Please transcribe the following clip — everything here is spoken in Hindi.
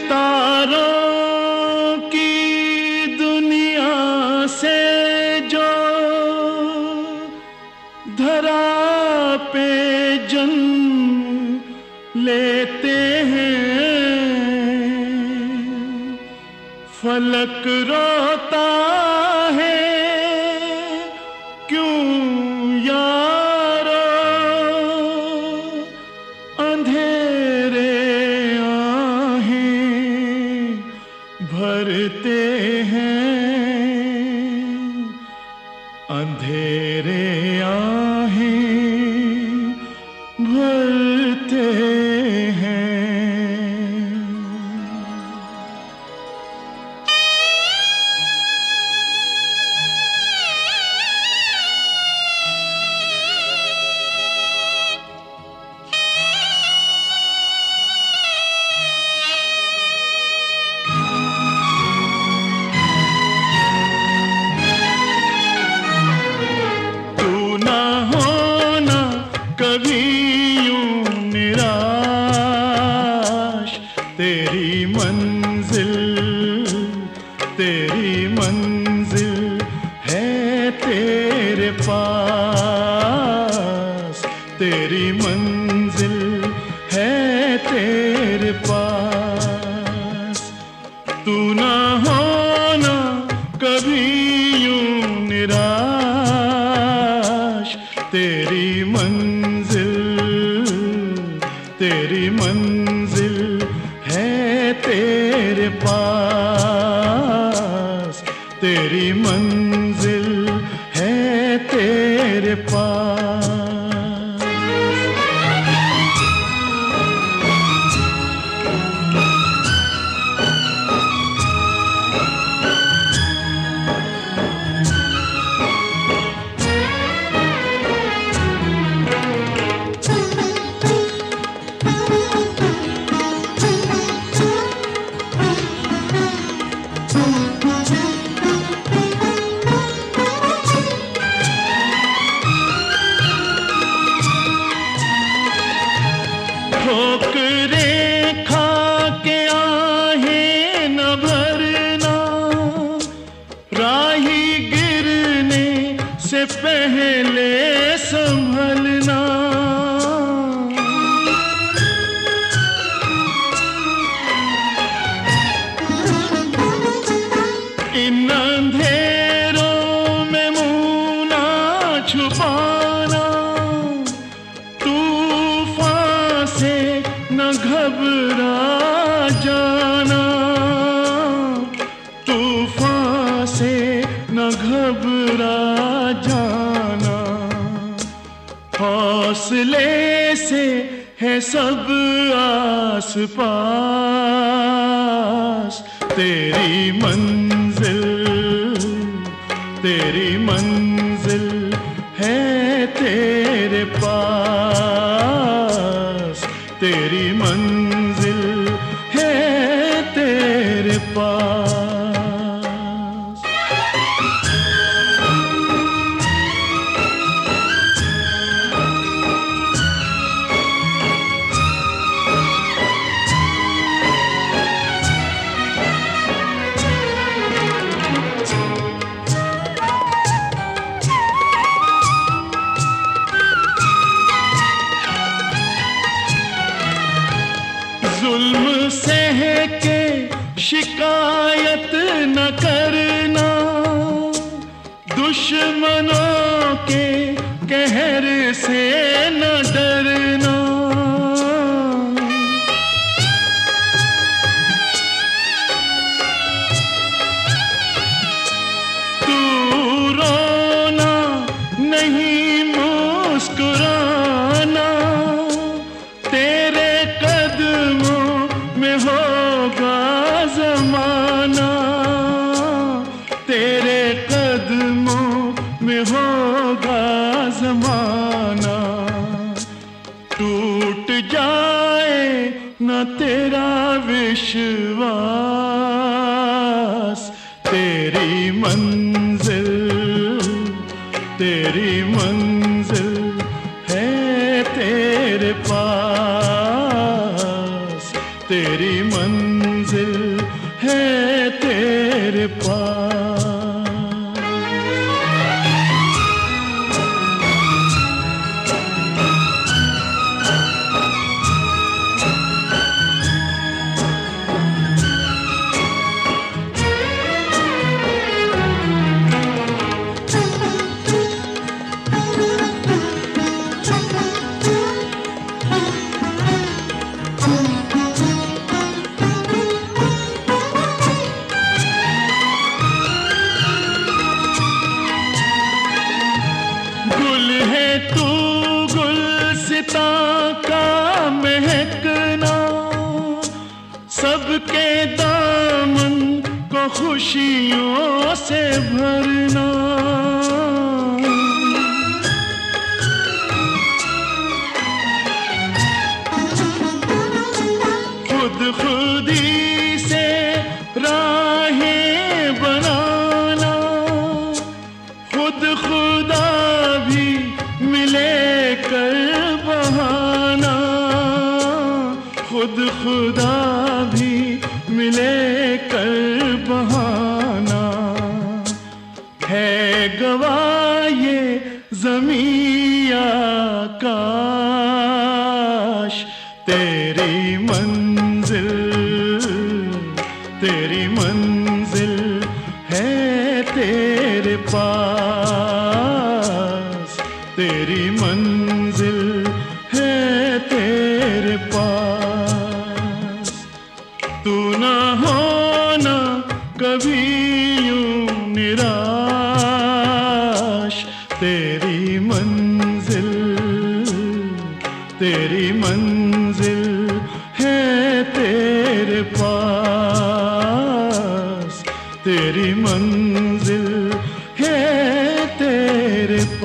सितारों की दुनिया से जो धरा पे जन्म लेते हैं, फलक रोता है क्यों यारो, अंधेरे आहें भरते हैं, अंधेरे आहें भरते हैं। कभी यूं निराश, तेरी मंजिल है तेरे पास, तेरी मंजिल है तेरे पास। तू ना होना कभी यूं निराश, तेरी मंजिल है तेरे पास, तेरी मंजिल है तेरे पास। ठोकरें खा के आहें न भरना, राही गिरने से पहले संभलना। इन अंधेरों में मुँह ना छुपाना, न घबरा जाना, तूफान से न घबरा जाना। हौसले से है सब आस पास, तेरी मंजिल है तेरे पास, तेरी मंजिल है तेरे पास। जुल्म सह के शिकायत न करना, दुश्मनों के कहर से न डरना। तू रोना नहीं मुस्कुराना, तेरे कदमों में होगा ज़माना, तेरे कदमों में होगा ज़माना। टूट जाए न तेरा विश्वास, तेरी मंजिल है तेरे पास, तेरी मंजिल गुल है तू गुलसिता का महकना, सबके दामन को खुशियों से भरना। खुद खुदी से राहें बनाना, खुद खुदा भी मिले कर बहाना, खुद खुदा भी मिले कर बहाना। है गवाह ये ज़मीं आकाश, तेरी मंजिल है तेरे पास, तेरी मंजिल है तेरे पास। तू ना होना कभी यूं निराश, तेरी मंजिल है तेरे पास, तेरी मंजिल है तेरे